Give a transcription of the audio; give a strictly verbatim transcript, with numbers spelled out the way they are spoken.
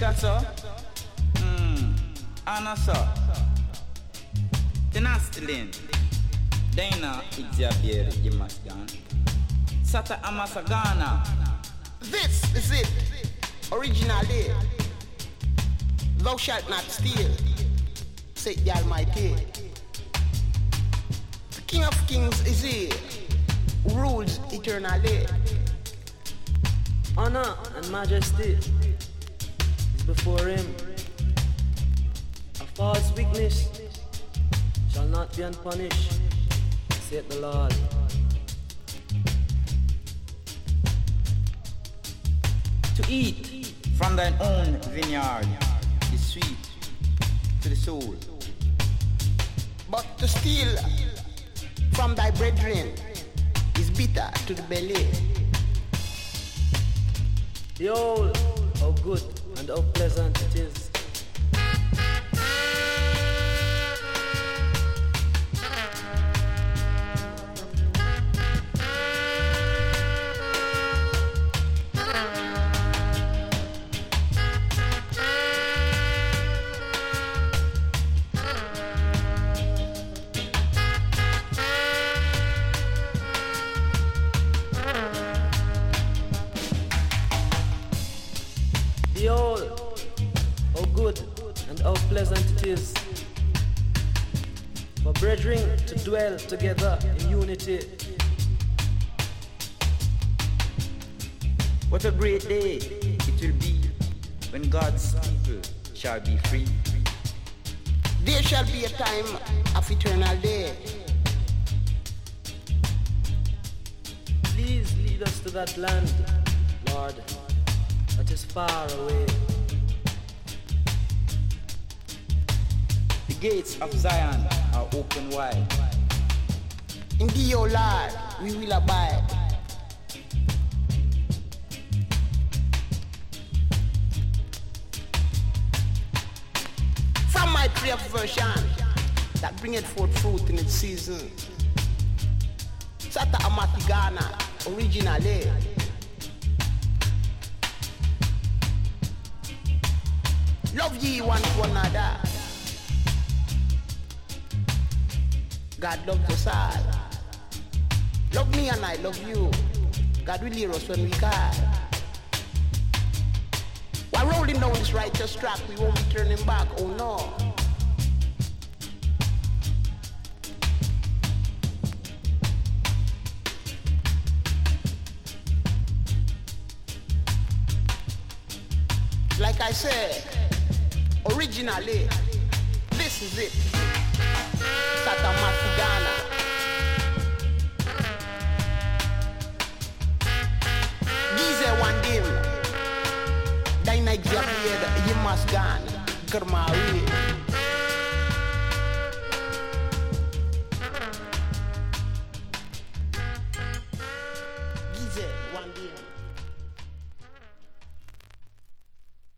that so? Hmm, Anna so. Tenastilin. Dana Ijabier Yimasgan. Sata Amasagana. This is it. Originally. Thou shalt not steal, said the Almighty. The King of Kings is here, who rules eternally. Honor and majesty is before him. A false witness shall not be unpunished, saith the Lord. To eat from thine own vineyard is sweet to the soul, but to steal from thy brethren is bitter to the belly. Behold, how good and how pleasant it is. Behold, how good and how pleasant it is for brethren to dwell together in unity. What a great day it will be when God's people shall be free. There shall be a time of eternal day. Please lead us to that land, Lord, that is far away. The gates of Zion are open wide. In thee, O Lord, we will abide. From my tree of version that bringeth forth fruit in its season. Sata Amatigana, originally. Love ye one to another. God loves us all. Love me and I love you. God will hear us when we call. While rolling down this righteous track, we won't be turning back, oh no. Like I said, originally, this is it. Sata Matigana. Gize Wandim. Dina Xavier Yimasgan. Kermawi.